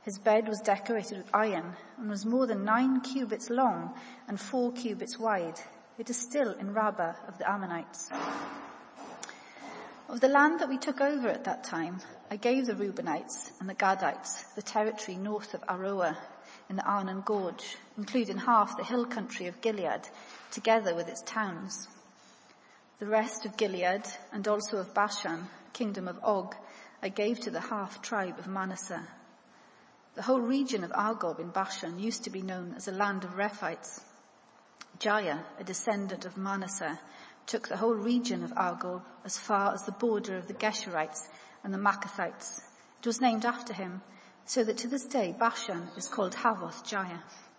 His bed was decorated with iron and was more than 9 cubits long and 4 cubits wide. It is still in Rabbah of the Ammonites. Of the land that we took over at that time, I gave the Reubenites and the Gadites the territory north of Aroer in the Arnon Gorge, including half the hill country of Gilead, together with its towns. The rest of Gilead and also of Bashan, kingdom of Og, I gave to the half-tribe of Manasseh. The whole region of Argob in Bashan used to be known as a land of Rephites. Jair, a descendant of Manasseh, took the whole region of Argob as far as the border of the Geshurites and the Maccathites. It was named after him, so that to this day Bashan is called Havoth Jair.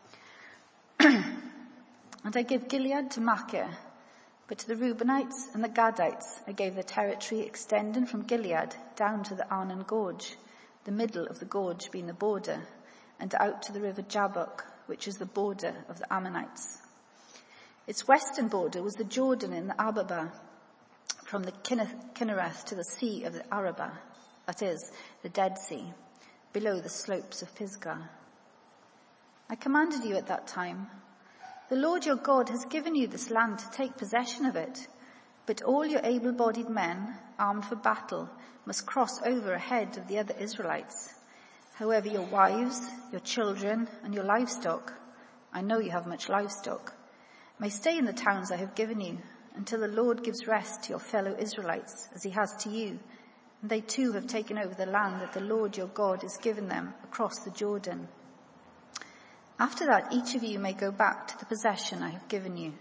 And I gave Gilead to Machir, but to the Reubenites and the Gadites I gave the territory extending from Gilead down to the Arnon Gorge, the middle of the gorge being the border, and out to the river Jabbok, which is the border of the Ammonites. Its western border was the Jordan in the Arabah, from the Kinnereth to the sea of the Arabah, that is, the Dead Sea, below the slopes of Pisgah. I commanded you at that time, the Lord your God has given you this land to take possession of it, but all your able-bodied men, armed for battle, must cross over ahead of the other Israelites. However, your wives, your children, and your livestock, I know you have much livestock, may stay in the towns I have given you until the Lord gives rest to your fellow Israelites as he has to you, and they too have taken over the land that the Lord your God has given them across the Jordan. After that, each of you may go back to the possession I have given you.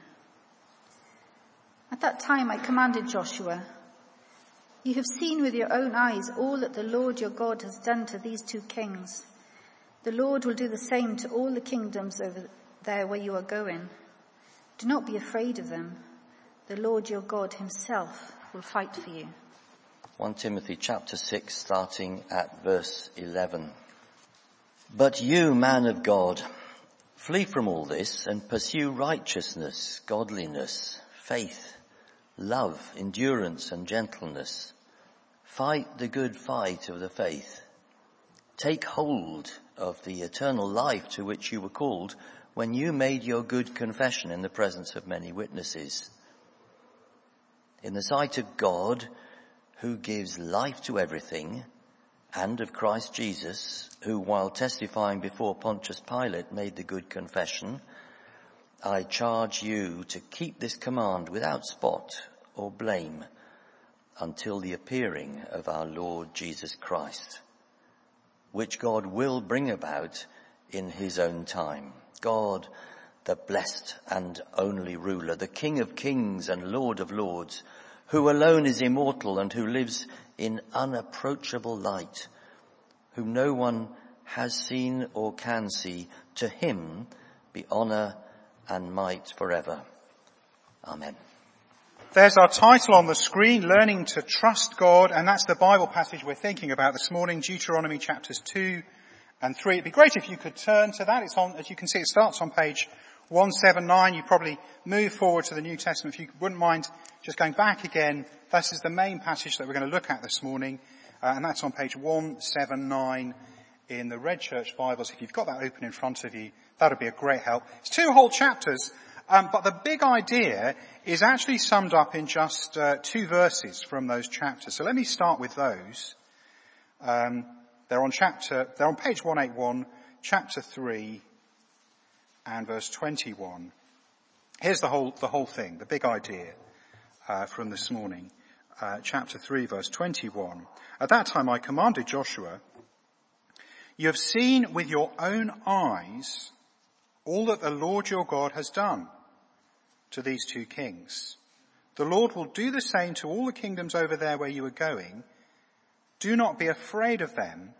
At that time I commanded Joshua, you have seen with your own eyes all that the Lord your God has done to these 2 kings. The Lord will do the same to all the kingdoms over there where you are going. Do not be afraid of them. The Lord your God himself will fight for you. 1 Timothy chapter 6, starting at verse 11. But you, man of God, flee from all this and pursue righteousness, godliness, faith, love, endurance, and gentleness. Fight the good fight of the faith. Take hold of the eternal life to which you were called when you made your good confession in the presence of many witnesses. In the sight of God, who gives life to everything, and of Christ Jesus, who while testifying before Pontius Pilate made the good confession, I charge you to keep this command without spot or blame until the appearing of our Lord Jesus Christ, which God will bring about in his own time. God, the blessed and only ruler, the King of kings and Lord of lords, who alone is immortal and who lives in unapproachable light, whom no one has seen or can see, to him be honour and might forever. Amen. There's our title on the screen, Learning to Trust God, and that's the Bible passage we're thinking about this morning, Deuteronomy chapters 2 and 3. It'd be great if you could turn to that. It's on, as you can see, it starts on page 179. You probably move forward to the New Testament. If you wouldn't mind just going back again, this is the main passage that we're going to look at this morning, and that's on page 179 in the Red Church Bibles. If you've got that open in front of you, that would be a great help. It's 2 whole chapters, but the big idea is actually summed up in just 2 verses from those chapters. So let me start with those. They're on page 181, chapter 3, and verse 21. Here's the whole thing, the big idea from this morning. Chapter 3, verse 21. At that time I commanded Joshua, you have seen with your own eyes all that the Lord your God has done to these 2 kings. The Lord will do the same to all the kingdoms over there where you are going. Do not be afraid of them.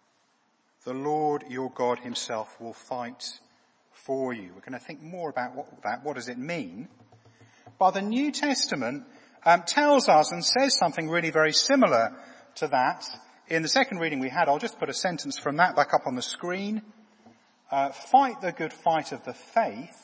The Lord your God himself will fight for you. We're going to think more about what does it mean. But the New Testament tells us and says something really very similar to that. In the second reading we had, I'll just put a sentence from that back up on the screen. Fight the good fight of the faith.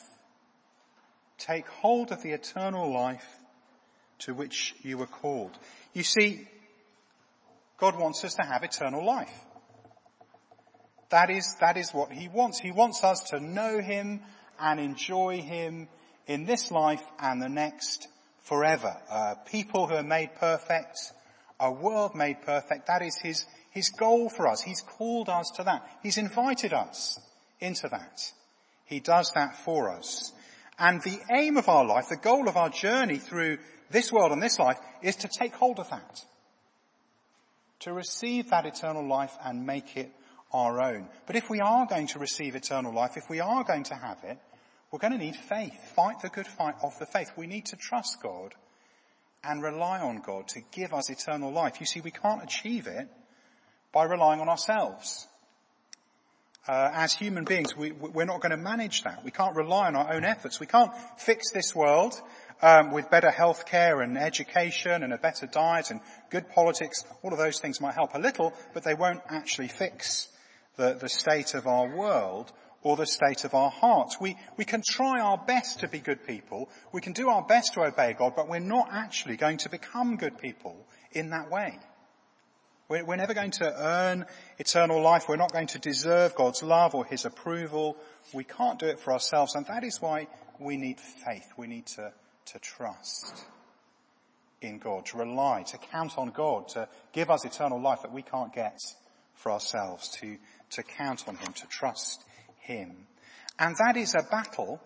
Take hold of the eternal life to which you were called. You see, God wants us to have eternal life. That is what he wants. He wants us to know him and enjoy him in this life and the next forever. People who are made perfect, a world made perfect, that is his goal for us. He's called us to that. He's invited us into that. He does that for us. And the aim of our life, the goal of our journey through this world and this life, is to take hold of that. To receive that eternal life and make it our own. But if we are going to receive eternal life, if we are going to have it, we're going to need faith. Fight the good fight of the faith. We need to trust God and rely on God to give us eternal life. You see, we can't achieve it by relying on ourselves. As human beings, we're not going to manage that. We can't rely on our own efforts. We can't fix this world with better health care and education and a better diet and good politics. All of those things might help a little, but they won't actually fix the state of our world or the state of our hearts. We can try our best to be good people. We can do our best to obey God, but we're not actually going to become good people in that way. We're never going to earn eternal life. We're not going to deserve God's love or his approval. We can't do it for ourselves, and that is why we need faith. We need to trust in God, to rely, to count on God, to give us eternal life that we can't get for ourselves, to count on him, to trust him. And that is a battle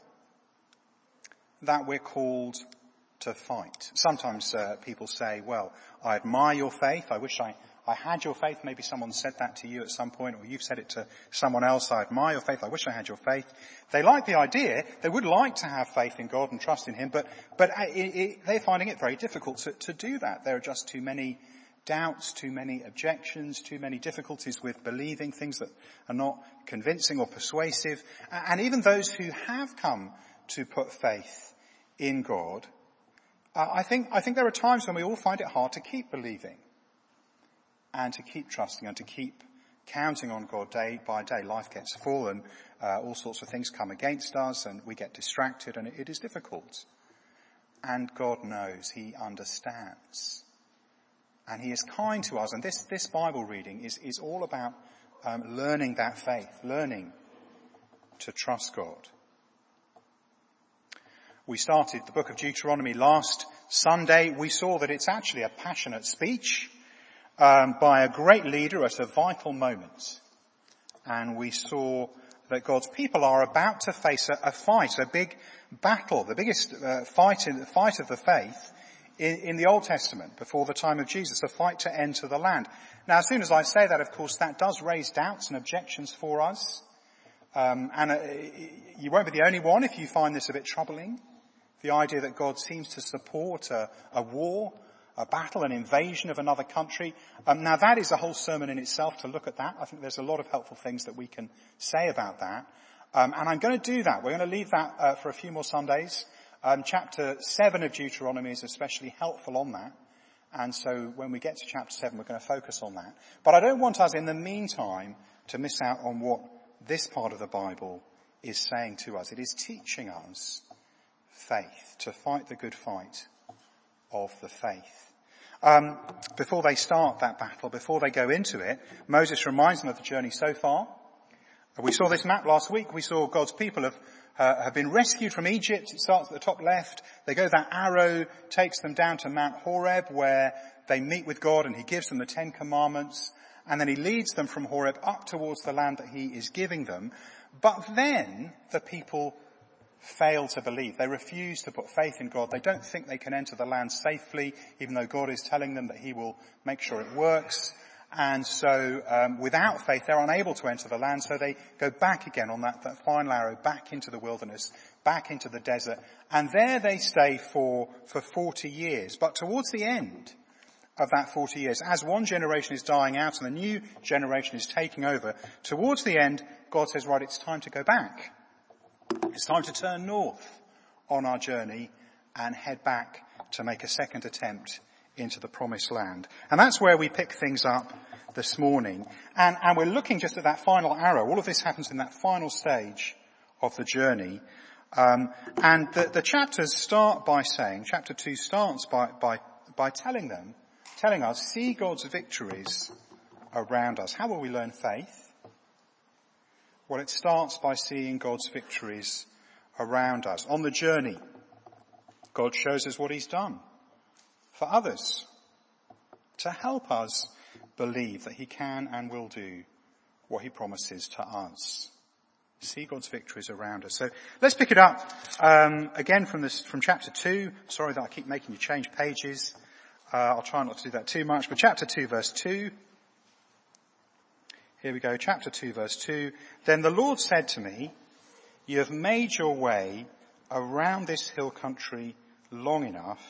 that we're called to fight. Sometimes people say, well, I admire your faith. I wish I had your faith. Maybe someone said that to you at some point, or you've said it to someone else. I admire your faith. I wish I had your faith. They like the idea. They would like to have faith in God and trust in him, but they're finding it very difficult to do that. There are just too many doubts, too many objections, too many difficulties with believing things that are not convincing or persuasive. And even those who have come to put faith in God, I think there are times when we all find it hard to keep believing and to keep trusting and to keep counting on God day by day. Life gets full and all sorts of things come against us and we get distracted, and it is difficult. And God knows, he understands. And he is kind to us. And this Bible reading is all about learning that faith, learning to trust God. We started the book of Deuteronomy last Sunday. We saw that it's actually a passionate speech by a great leader at a vital moment. And we saw that God's people are about to face a fight, a big battle, the biggest fight of the faith in the Old Testament before the time of Jesus, a fight to enter the land. Now, as soon as I say that, of course, that does raise doubts and objections for us. You won't be the only one if you find this a bit troubling. The idea that God seems to support a war, a battle, an invasion of another country. Now that is a whole sermon in itself to look at that. I think there's a lot of helpful things that we can say about that. And I'm going to do that. We're going to leave that for a few more Sundays. Chapter 7 of Deuteronomy is especially helpful on that. And so when we get to chapter 7, we're going to focus on that. But I don't want us in the meantime to miss out on what this part of the Bible is saying to us. It is teaching us faith, to fight the good fight of the faith. Before they start that battle, before they go into it, Moses reminds them of the journey so far. We saw this map last week. We saw God's people have been rescued from Egypt. It starts at the top left. They go, that arrow takes them down to Mount Horeb, where they meet with God and he gives them the 10 Commandments. And then he leads them from Horeb up towards the land that he is giving them. But then the people fail to believe. They refuse to put faith in God. They don't think they can enter the land safely, even though God is telling them that he will make sure it works. And so without faith, they're unable to enter the land. So they go back again on that final arrow, back into the wilderness, back into the desert. And there they stay for 40 years. But towards the end of that 40 years, as one generation is dying out and the new generation is taking over, towards the end, God says, right, it's time to go back. It's time to turn north on our journey and head back to make a second attempt into the promised land. And that's where we pick things up this morning. And we're looking just at that final arrow. All of this happens in that final stage of the journey. And the chapters start by saying, chapter 2 starts by telling us, see God's victories around us. How will we learn faith? Well, it starts by seeing God's victories around us. On the journey, God shows us what he's done for others to help us believe that he can and will do what he promises to us. See God's victories around us. So let's pick it up again from chapter 2. Sorry that I keep making you change pages. I'll try not to do that too much. But chapter 2 verse 2. Here we go. Chapter 2 verse 2. Then the Lord said to me, you have made your way around this hill country long enough.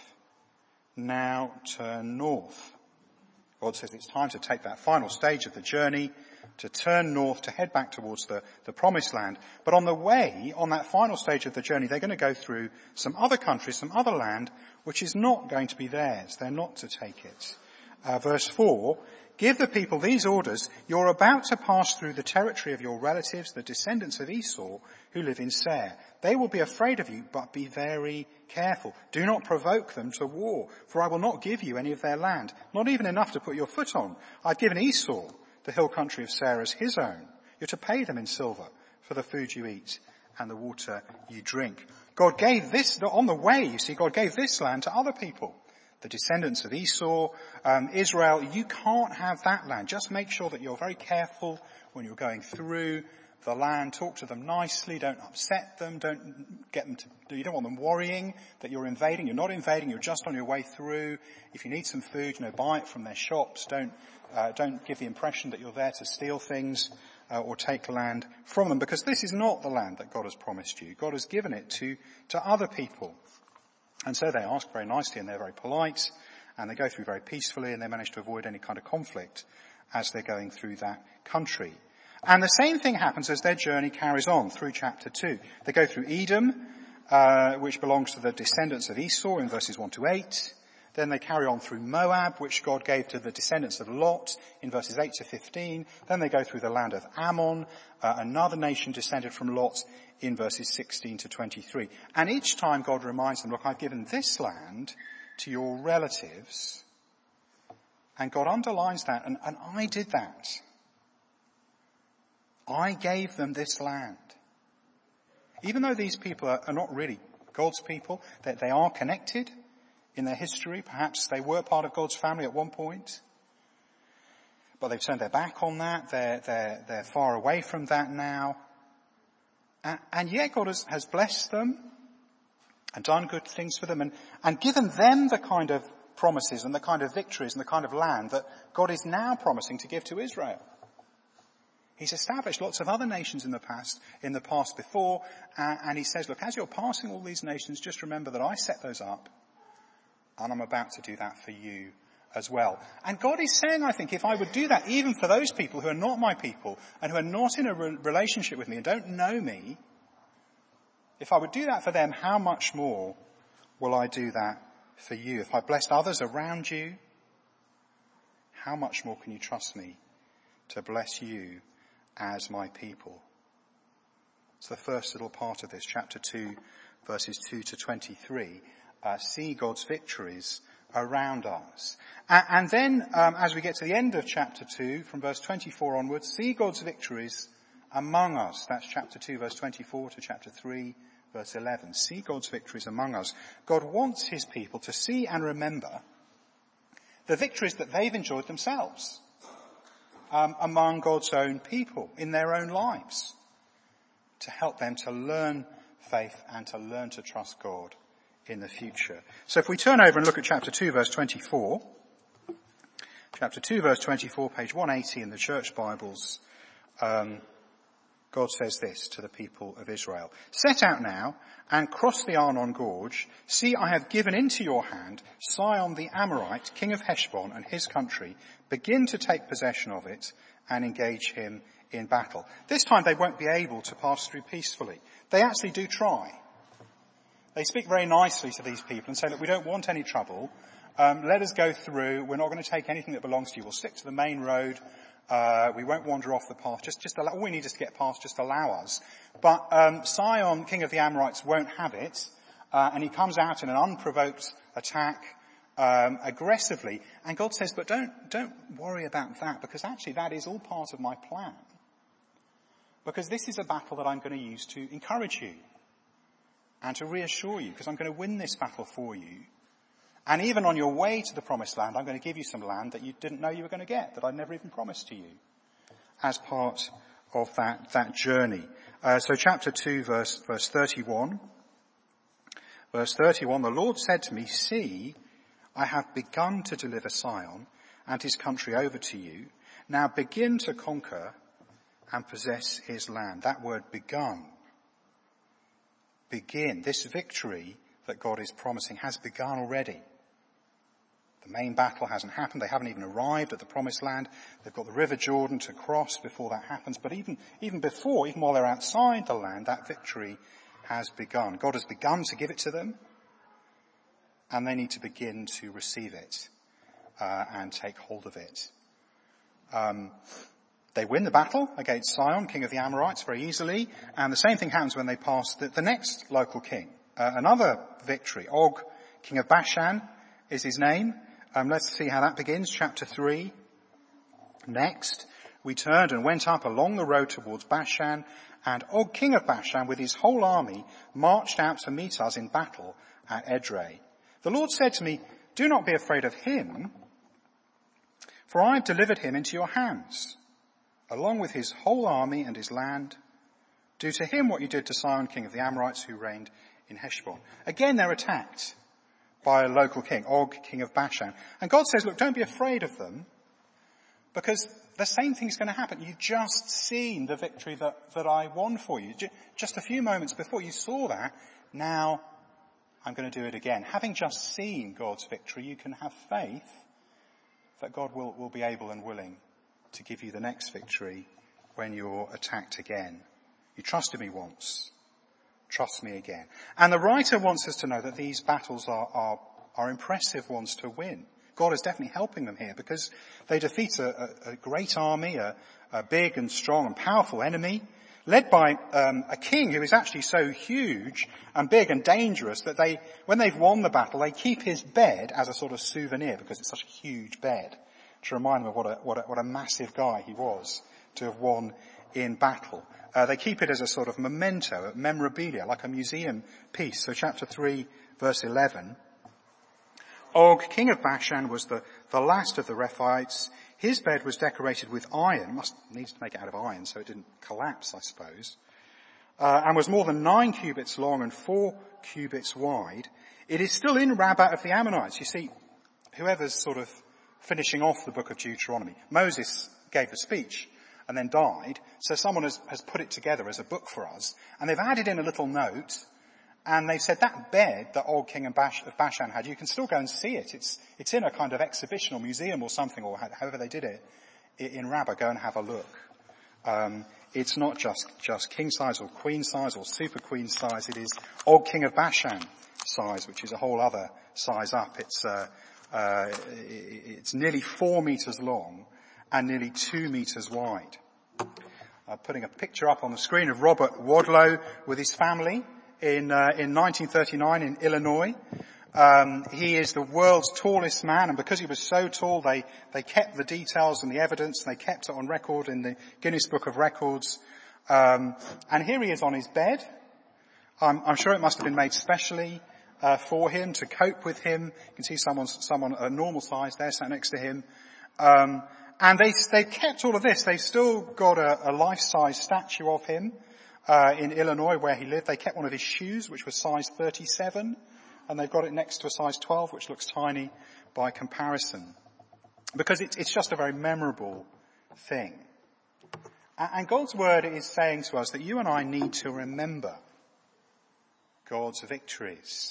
Now turn north. God says it's time to take that final stage of the journey, to turn north, to head back towards the promised land. But on the way, on that final stage of the journey, they're going to go through some other countries, some other land, which is not going to be theirs. They're not to take it. Verse 4, give the people these orders. You're about to pass through the territory of your relatives, the descendants of Esau, who live in Seir. They will be afraid of you, but be very careful. Do not provoke them to war, for I will not give you any of their land, not even enough to put your foot on. I've given Esau the hill country of Seir as his own. You're to pay them in silver for the food you eat and the water you drink. God gave this, on the way, you see, God gave this land to other people. The descendants of Esau, Israel, you can't have that land. Just make sure that you're very careful when you're going through the land. Talk to them nicely. Don't upset them. You don't want them worrying that you're invading. You're not invading. You're just on your way through. If you need some food, buy it from their shops. Don't give the impression that you're there to steal things or take land from them, because this is not the land that God has promised you. God has given it to other people. And so they ask very nicely, and they're very polite, and they go through very peacefully, and they manage to avoid any kind of conflict as they're going through that country. And the same thing happens as their journey carries on through chapter 2. They go through Edom, which belongs to the descendants of Esau in verses 1 to 8. Then they carry on through Moab, which God gave to the descendants of Lot in verses 8 to 15. Then they go through the land of Ammon, another nation descended from Lot, in verses 16 to 23. And each time God reminds them, look, I've given this land to your relatives. And God underlines that, and I did that. I gave them this land. Even though these people are not really God's people, that they are connected in their history. Perhaps they were part of God's family at one point, but they've turned their back on that. They're far away from that now. And yet God has blessed them and done good things for them and given them the kind of promises and the kind of victories and the kind of land that God is now promising to give to Israel. He's established lots of other nations in the past before, and he says, look, as you're passing all these nations, just remember that I set those up, and I'm about to do that for you as well. And God is saying, I think, if I would do that even for those people who are not my people and who are not in a relationship with me and don't know me, if I would do that for them, how much more will I do that for you? If I blessed others around you, how much more can you trust me to bless you as my people? It's the first little part of this, chapter 2, verses 2 to 23. See God's victories around us. And then, as we get to the end of chapter 2, from verse 24 onwards, see God's victories among us. That's chapter 2, verse 24 to chapter 3, verse 11. See God's victories among us. God wants his people to see and remember the victories that they've enjoyed themselves among God's own people in their own lives, to help them to learn faith and to learn to trust God in the future. So if we turn over and look at chapter 2, verse 24, chapter 2, verse 24, page 180 in the church Bibles, God says this to the people of Israel. Set out now and cross the Arnon Gorge. See, I have given into your hand Sihon the Amorite, king of Heshbon and his country. Begin to take possession of it and engage him in battle. This time they won't be able to pass through peacefully. They actually do try. They speak very nicely to these people and say, look, we don't want any trouble. Let us go through. We're not going to take anything that belongs to you. We'll stick to the main road. We won't wander off the path. Just allow, all we need is to get past. Just allow us. But Sihon, king of the Amorites, won't have it, and he comes out in an unprovoked attack, aggressively. And God says, but don't worry about that, because actually that is all part of my plan. because this is a battle that I'm going to use to encourage you and to reassure you, because I'm going to win this battle for you. And even on your way to the promised land, I'm going to give you some land that you didn't know you were going to get, that I'd never even promised to you, as part of that journey. So chapter 2, verse 31. Verse 31, the Lord said to me, see, I have begun to deliver Sion and his country over to you. Now begin to conquer and possess his land. That word begun. Begin. This victory that God is promising has begun already. The main battle hasn't happened. They haven't even arrived at the promised land. They've got the River Jordan to cross before that happens. But even before, even while they're outside the land, that victory has begun. God has begun to give it to them, and they need to begin to receive it and take hold of it. They win the battle against Sihon, king of the Amorites, very easily, and the same thing happens when they pass the next local king. Another victory. Og, king of Bashan, is his name. Let's see how that begins. Chapter 3. Next, we turned and went up along the road towards Bashan, and Og, king of Bashan, with his whole army, marched out to meet us in battle at Edrei. The Lord said to me, do not be afraid of him, for I have delivered him into your hands, along with his whole army and his land. Do to him what you did to Sihon, king of the Amorites, who reigned in Heshbon. Again, they're attacked by a local king, Og, king of Bashan. And God says, look, don't be afraid of them, because the same thing's going to happen. You've just seen the victory that I won for you. Just a few moments before you saw that. Now I'm going to do it again. Having just seen God's victory, you can have faith that God will be able and willing to give you the next victory when you're attacked again. You trusted me once. Trust me again. And the writer wants us to know that these battles are impressive ones to win. God is definitely helping them here, because they defeat a great army, a big and strong and powerful enemy, led by a king who is actually so huge and big and dangerous that when they've won the battle, they keep his bed as a sort of souvenir, because it's such a huge bed, to remind them of what a massive guy he was to have won in battle. They keep it as a sort of memento, memorabilia, like a museum piece. So chapter 3, verse 11. Og, king of Bashan, was the last of the Rephaites. His bed was decorated with iron. Needs to make it out of iron so it didn't collapse, I suppose. And was more than 9 cubits long and 4 cubits wide. It is still in Rabbah of the Ammonites. You see, whoever's sort of finishing off the book of Deuteronomy, Moses gave the speech and then died, so someone has put it together as a book for us, and they've added in a little note, and they've said that bed that Og, king of Bashan had, you can still go and see it. It's in a kind of exhibition or museum or something, or however they did it in Rabbah. Go and have a look. It's not just king size or queen size or super queen size. It is Og, king of Bashan size, which is a whole other size up. It's nearly 4 meters long and nearly 2 meters wide. Putting a picture up on the screen of Robert Wadlow with his family in 1939 in Illinois. He is the world's tallest man, and because he was so tall, they kept the details and the evidence, and they kept it on record in the Guinness Book of Records. And here he is on his bed. I'm sure it must have been made specially for him to cope with him. You can see someone a normal size there sat next to him. And they kept all of this. They've still got a life-size statue of him in Illinois where he lived. They kept one of his shoes, which was size 37, and they've got it next to a size 12, which looks tiny by comparison. Because it's just a very memorable thing. And God's word is saying to us that you and I need to remember God's victories.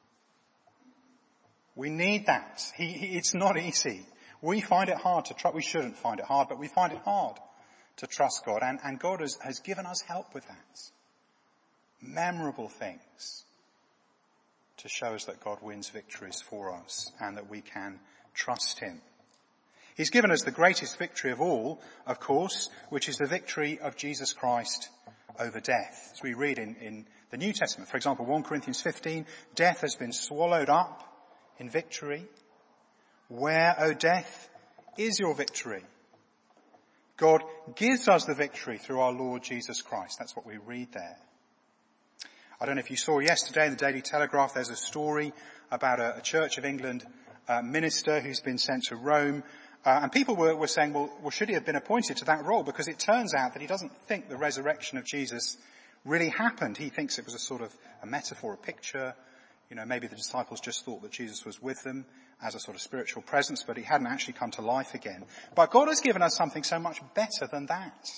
We need that. It's not easy. We find it hard to trust. We shouldn't find it hard, but we find it hard to trust God. And God has given us help with that. Memorable things to show us that God wins victories for us and that we can trust him. He's given us the greatest victory of all, of course, which is the victory of Jesus Christ over death. As we read in the New Testament, for example, 1 Corinthians 15, death has been swallowed up in victory. Where, O death, is your victory? God gives us the victory through our Lord Jesus Christ. That's what we read there. I don't know if you saw yesterday in the Daily Telegraph, there's a story about a Church of England minister who's been sent to Rome. And people were saying, well, should he have been appointed to that role? Because it turns out that he doesn't think the resurrection of Jesus really happened. He thinks it was a sort of a metaphor, a picture. You know, maybe the disciples just thought that Jesus was with them as a sort of spiritual presence, but he hadn't actually come to life again. But God has given us something so much better than that.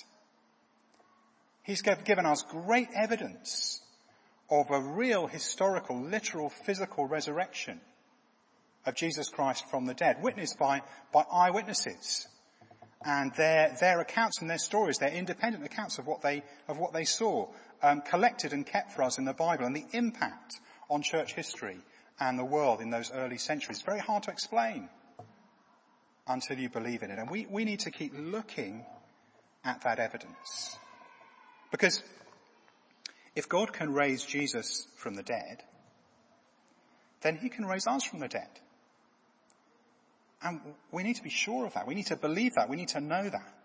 He's given us great evidence of a real historical, literal, physical resurrection of Jesus Christ from the dead, witnessed by eyewitnesses. And their accounts and their stories, their independent accounts of what they saw, collected and kept for us in the Bible, and the impact on church history and the world in those early centuries. Very hard to explain until you believe in it. And we need to keep looking at that evidence. Because if God can raise Jesus from the dead, then he can raise us from the dead. And we need to be sure of that. We need to believe that. We need to know that.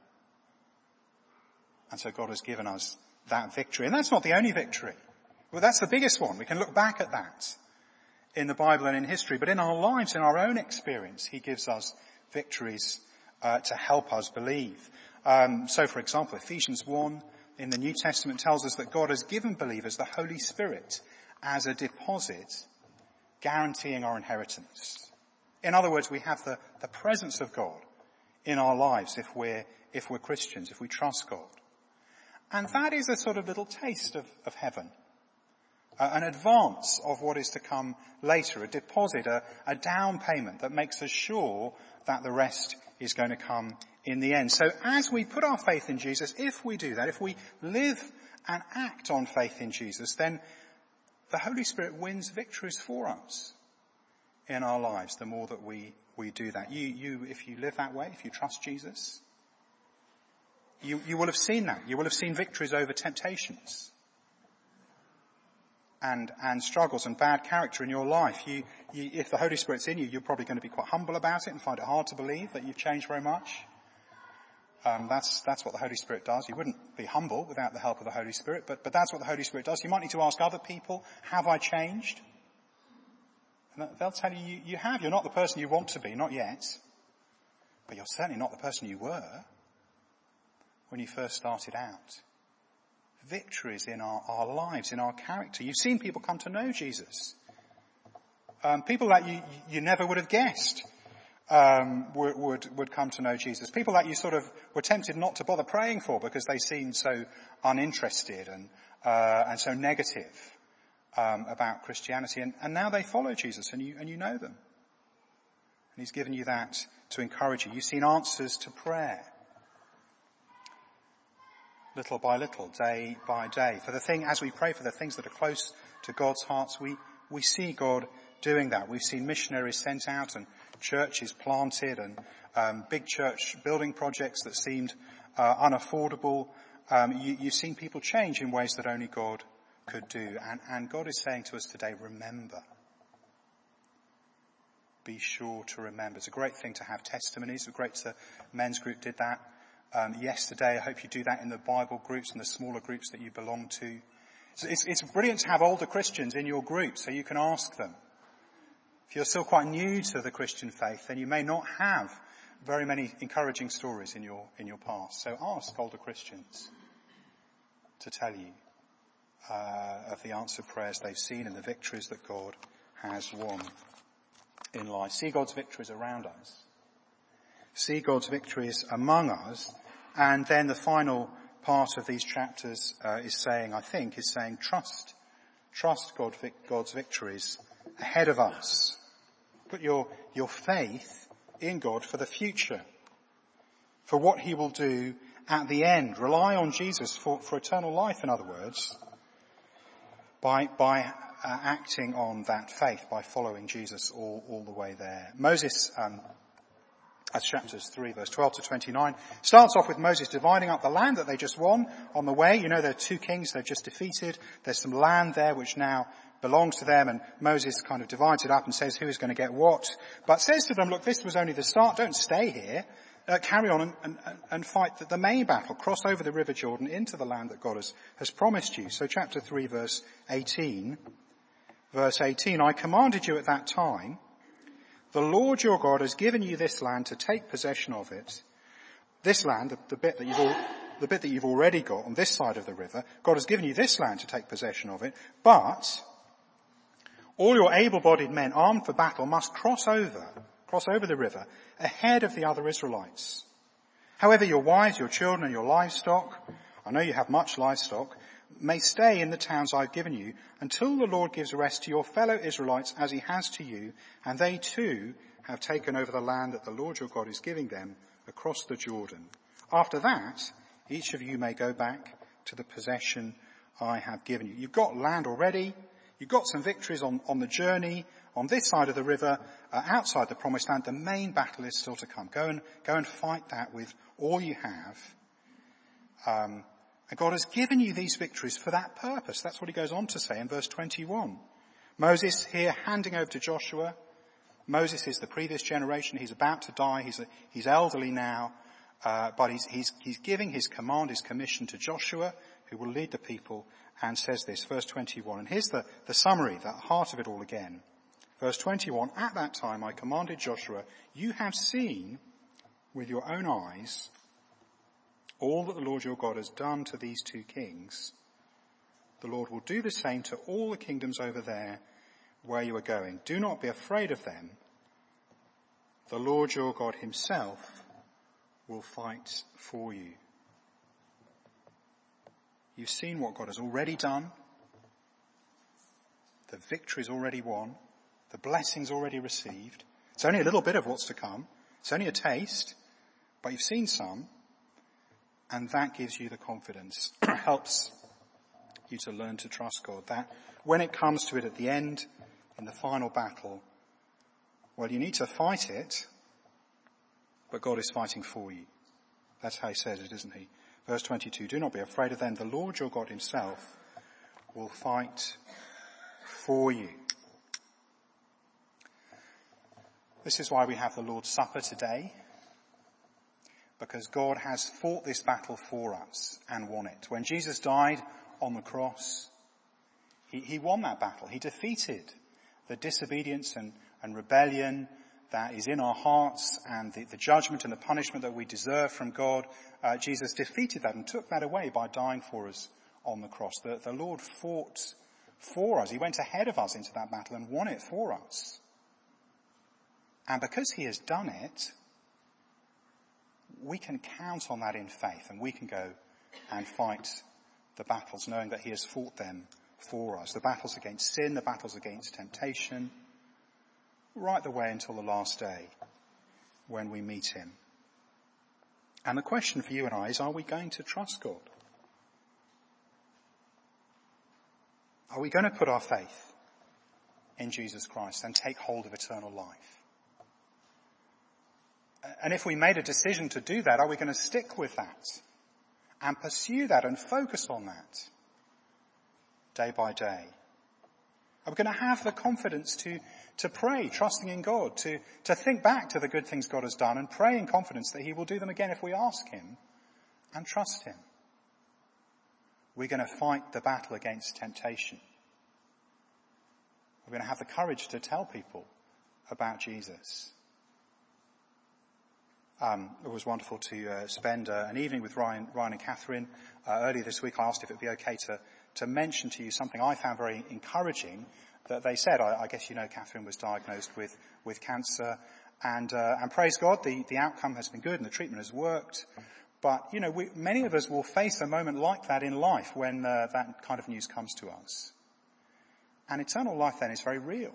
And so God has given us that victory. And that's not the only victory. Well, that's the biggest one. We can look back at that in the Bible and in history. But in our lives, in our own experience, he gives us victories to help us believe. So, for example, Ephesians 1 in the New Testament tells us that God has given believers the Holy Spirit as a deposit, guaranteeing our inheritance. In other words, we have the presence of God in our lives if we're Christians, if we trust God. And that is a sort of little taste of heaven. An advance of what is to come later, a deposit, a down payment that makes us sure that the rest is going to come in the end. So as we put our faith in Jesus, if we do that, if we live and act on faith in Jesus, then the Holy Spirit wins victories for us in our lives the more that we do that. If you live that way, if you trust Jesus, you will have seen that. You will have seen victories over temptations and struggles and bad character in your life. If the Holy Spirit's in you, you're probably going to be quite humble about it and find it hard to believe that you've changed very much. That's what the Holy Spirit does. You wouldn't be humble without the help of the Holy Spirit, but that's what the Holy Spirit does. You might need to ask other people, have I changed? And they'll tell you, you have. You're not the person you want to be, not yet. But you're certainly not the person you were when you first started out. Victories in our lives, in our character. You've seen people come to know Jesus. People that you never would have guessed would come to know Jesus. People that you sort of were tempted not to bother praying for because they seemed so uninterested and so negative about Christianity. And now they follow Jesus and you know them. And he's given you that to encourage you. You've seen answers to prayer. Little by little, day by day. As we pray for the things that are close to God's hearts, we see God doing that. We've seen missionaries sent out and churches planted and big church building projects that seemed unaffordable. You've seen people change in ways that only God could do. And God is saying to us today, remember. Be sure to remember. It's a great thing to have testimonies. It's great the men's group did that yesterday. I hope you do that in the Bible groups and the smaller groups that you belong to. It's brilliant to have older Christians in your group so you can ask them. If you're still quite new to the Christian faith, then you may not have very many encouraging stories in your past. So ask older Christians to tell you of the answered prayers they've seen and the victories that God has won in life. See God's victories around us. See God's victories among us. And then the final part of these chapters is saying trust God's victories ahead of us. Put your faith in God for the future, for what he will do at the end. Rely on Jesus for eternal life, in other words, by acting on that faith, by following Jesus all the way there. Moses, that's chapters 3, verse 12 to 29, starts off with Moses dividing up the land that they just won on the way. You know, there are two kings they've just defeated. There's some land there which now belongs to them, and Moses kind of divides it up and says who is going to get what, but says to them, look, this was only the start. Don't stay here. carry on and fight the main battle. Cross over the River Jordan into the land that God has promised you. So chapter 3, verse 18. Verse 18, I commanded you at that time, the Lord your God has given you this land to take possession of it. This land, the bit that you've already got on this side of the river, God has given you this land to take possession of it, but all your able-bodied men armed for battle must cross over the river ahead of the other Israelites. However, your wives, your children and your livestock, I know you have much livestock, may stay in the towns I've given you until the Lord gives rest to your fellow Israelites as he has to you, and they too have taken over the land that the Lord your God is giving them across the Jordan. After that, each of you may go back to the possession I have given you. You've got land already. You've got some victories on the journey on this side of the river, outside the promised land. The main battle is still to come. Go and fight that with all you have. And God has given you these victories for that purpose. That's what he goes on to say in verse 21. Moses here handing over to Joshua. Moses is the previous generation. He's about to die. He's elderly now. But he's giving his command, his commission to Joshua, who will lead the people, and says this, verse 21. And here's the summary, the heart of it all again. Verse 21, at that time I commanded Joshua, you have seen with your own eyes all that the Lord your God has done to these two kings. The Lord will do the same to all the kingdoms over there where you are going. Do not be afraid of them. The Lord your God himself will fight for you. You've seen what God has already done. The victory's already won. The blessing's already received. It's only a little bit of what's to come. It's only a taste, but you've seen some. And that gives you the confidence. It helps you to learn to trust God. That when it comes to it at the end, in the final battle, well, you need to fight it, but God is fighting for you. That's how he says it, isn't he? Verse 22, do not be afraid of them. The Lord your God himself will fight for you. This is why we have the Lord's Supper today. Because God has fought this battle for us and won it. When Jesus died on the cross, he won that battle. He defeated the disobedience and rebellion that is in our hearts and the judgment and the punishment that we deserve from God. Jesus defeated that and took that away by dying for us on the cross. The Lord fought for us. He went ahead of us into that battle and won it for us. And because he has done it, we can count on that in faith, and we can go and fight the battles knowing that he has fought them for us. The battles against sin, the battles against temptation, right the way until the last day when we meet him. And the question for you and I is, are we going to trust God? Are we going to put our faith in Jesus Christ and take hold of eternal life? And if we made a decision to do that, are we going to stick with that and pursue that and focus on that day by day? Are we going to have the confidence to pray, trusting in God, to think back to the good things God has done and pray in confidence that he will do them again if we ask him and trust him? We're going to fight the battle against temptation. We're going to have the courage to tell people about Jesus. It was wonderful to spend an evening with Ryan and Catherine. Earlier this week I asked if it would be okay to mention to you something I found very encouraging that they said. I guess you know Catherine was diagnosed with cancer, and praise God, the outcome has been good and the treatment has worked. But, you know, many of us will face a moment like that in life when that kind of news comes to us. And eternal life then is very real.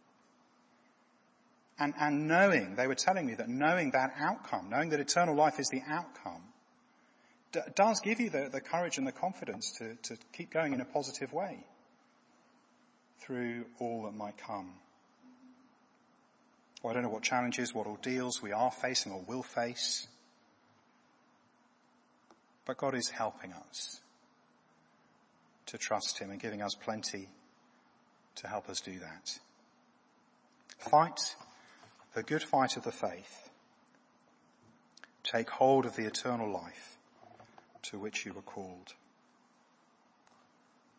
And knowing, they were telling me that knowing that outcome, knowing that eternal life is the outcome, does give you the courage and the confidence to keep going in a positive way through all that might come. Well, I don't know what challenges, what ordeals we are facing or will face, but God is helping us to trust him and giving us plenty to help us do that. Fight the good fight of the faith. take hold of the eternal life to which you were called.